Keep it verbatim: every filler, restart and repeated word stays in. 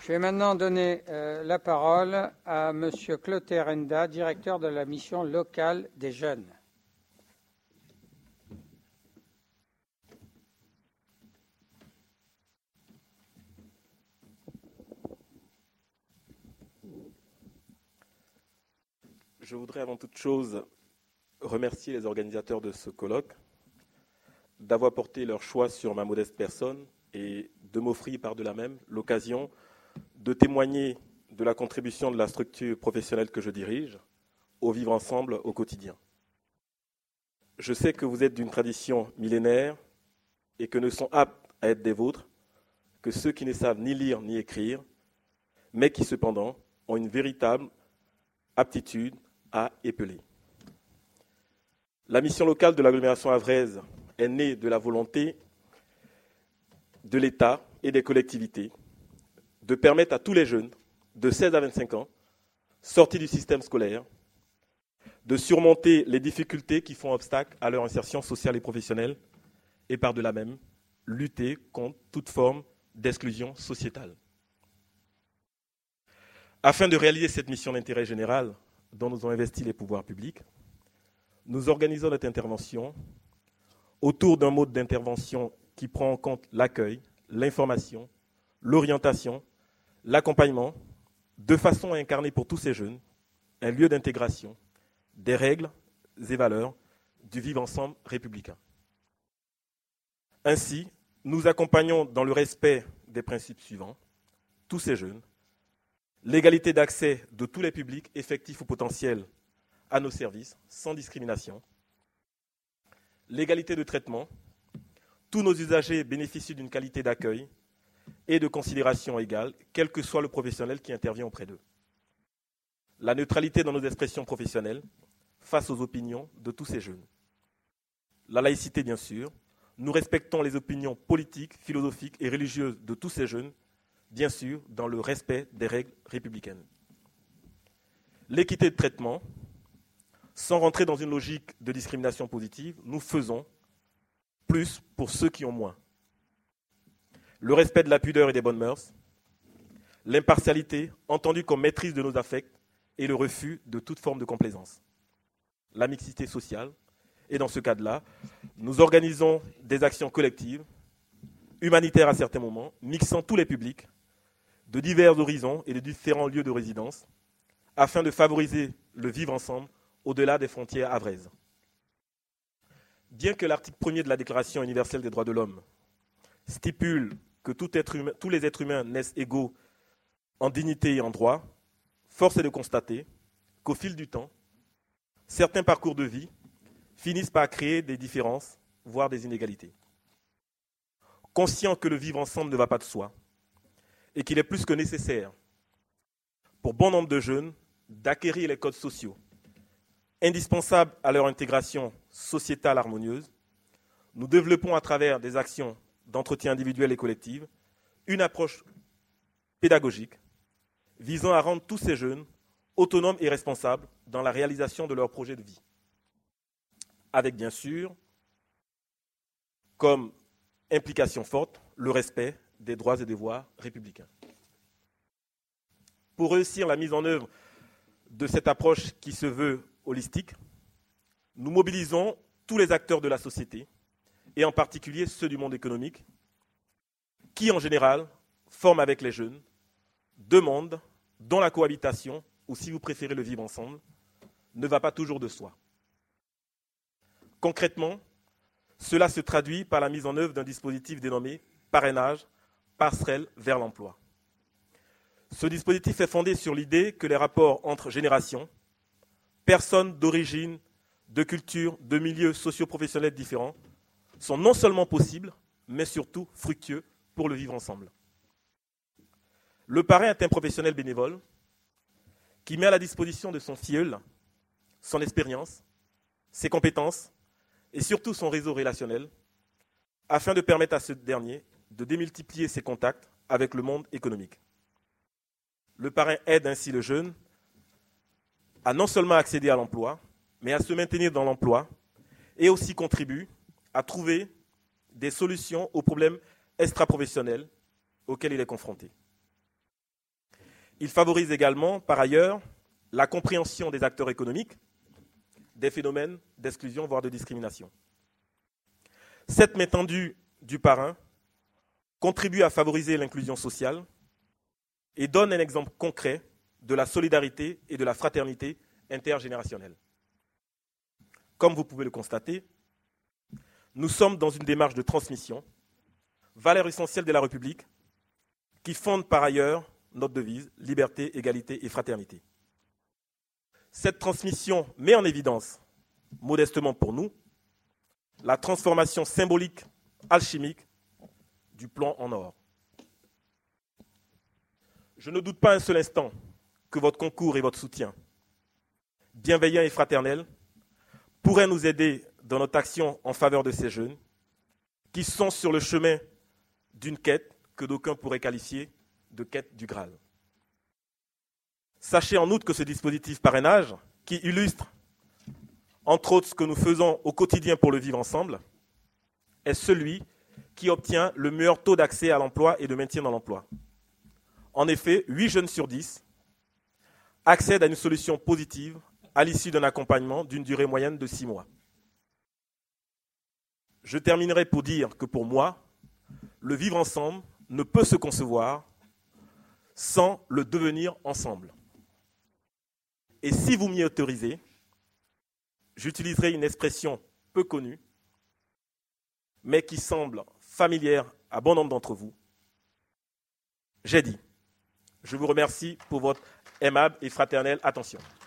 Je vais maintenant donner euh, la parole à M. Clotaire Enda, directeur de la mission locale des jeunes. Je voudrais avant toute chose remercier les organisateurs de ce colloque d'avoir porté leur choix sur ma modeste personne et de m'offrir par-delà même l'occasion de témoigner de la contribution de la structure professionnelle que je dirige au vivre ensemble au quotidien. Je sais que vous êtes d'une tradition millénaire et que ne sont aptes à être des vôtres que ceux qui ne savent ni lire ni écrire, mais qui cependant ont une véritable aptitude à épeler. La mission locale de l'agglomération havraise est née de la volonté de l'État et des collectivités de permettre à tous les jeunes de seize à vingt-cinq ans, sortis du système scolaire, de surmonter les difficultés qui font obstacle à leur insertion sociale et professionnelle et par-delà même, lutter contre toute forme d'exclusion sociétale. Afin de réaliser cette mission d'intérêt général dont nous ont investi les pouvoirs publics, nous organisons notre intervention autour d'un mode d'intervention qui prend en compte l'accueil, l'information, l'orientation, l'accompagnement, de façon à incarner pour tous ces jeunes un lieu d'intégration, des règles et valeurs du vivre ensemble républicain. Ainsi, nous accompagnons dans le respect des principes suivants tous ces jeunes: l'égalité d'accès de tous les publics effectifs ou potentiels à nos services, sans discrimination, l'égalité de traitement, tous nos usagers bénéficient d'une qualité d'accueil et de considération égale, quel que soit le professionnel qui intervient auprès d'eux. La neutralité dans nos expressions professionnelles face aux opinions de tous ces jeunes. La laïcité, bien sûr. Nous respectons les opinions politiques, philosophiques et religieuses de tous ces jeunes, bien sûr, dans le respect des règles républicaines. L'équité de traitement. Sans rentrer dans une logique de discrimination positive, nous faisons plus pour ceux qui ont moins. Le respect de la pudeur et des bonnes mœurs, l'impartialité, entendue comme maîtrise de nos affects, et le refus de toute forme de complaisance. La mixité sociale, et dans ce cadre-là, nous organisons des actions collectives, humanitaires à certains moments, mixant tous les publics, de divers horizons et de différents lieux de résidence, afin de favoriser le vivre ensemble au-delà des frontières havraises. Bien que l'article premier de la Déclaration universelle des droits de l'homme stipule que tout être humain, tous les êtres humains naissent égaux en dignité et en droit, force est de constater qu'au fil du temps, certains parcours de vie finissent par créer des différences, voire des inégalités. Conscient que le vivre ensemble ne va pas de soi et qu'il est plus que nécessaire pour bon nombre de jeunes d'acquérir les codes sociaux indispensables à leur intégration sociétale harmonieuse, nous développons à travers des actions d'entretien individuel et collectif une approche pédagogique visant à rendre tous ces jeunes autonomes et responsables dans la réalisation de leurs projets de vie. Avec bien sûr, comme implication forte, le respect des droits et devoirs républicains. Pour réussir la mise en œuvre de cette approche qui se veut holistique, nous mobilisons tous les acteurs de la société, et en particulier ceux du monde économique, qui en général forment avec les jeunes deux mondes dont la cohabitation, ou si vous préférez le vivre ensemble, ne va pas toujours de soi. Concrètement, cela se traduit par la mise en œuvre d'un dispositif dénommé parrainage, passerelle vers l'emploi. Ce dispositif est fondé sur l'idée que les rapports entre générations, personnes d'origine, de culture, de milieux socio-professionnels différents, sont non seulement possibles, mais surtout fructueux pour le vivre ensemble. Le parrain est un professionnel bénévole qui met à la disposition de son filleul son expérience, ses compétences et surtout son réseau relationnel afin de permettre à ce dernier de démultiplier ses contacts avec le monde économique. Le parrain aide ainsi le jeune à non seulement accéder à l'emploi, mais à se maintenir dans l'emploi et aussi contribue à trouver des solutions aux problèmes extra-professionnels auxquels il est confronté. Il favorise également, par ailleurs, la compréhension des acteurs économiques des phénomènes d'exclusion, voire de discrimination. Cette main tendue du parrain contribue à favoriser l'inclusion sociale et donne un exemple concret de la solidarité et de la fraternité intergénérationnelle. Comme vous pouvez le constater, nous sommes dans une démarche de transmission, valeur essentielle de la République, qui fonde par ailleurs notre devise « Liberté, égalité et fraternité ». Cette transmission met en évidence, modestement pour nous, la transformation symbolique, alchimique, du plomb en or. Je ne doute pas un seul instant que votre concours et votre soutien, bienveillant et fraternel, pourraient nous aider dans notre action en faveur de ces jeunes qui sont sur le chemin d'une quête que d'aucuns pourraient qualifier de quête du Graal. Sachez en outre que ce dispositif parrainage, qui illustre, entre autres, ce que nous faisons au quotidien pour le vivre ensemble, est celui qui obtient le meilleur taux d'accès à l'emploi et de maintien dans l'emploi. En effet, huit jeunes sur dix accèdent à une solution positive à l'issue d'un accompagnement d'une durée moyenne de six mois. Je terminerai pour dire que pour moi, le vivre ensemble ne peut se concevoir sans le devenir ensemble. Et si vous m'y autorisez, j'utiliserai une expression peu connue, mais qui semble familière à bon nombre d'entre vous. J'ai dit. Je vous remercie pour votre aimable et fraternelle attention.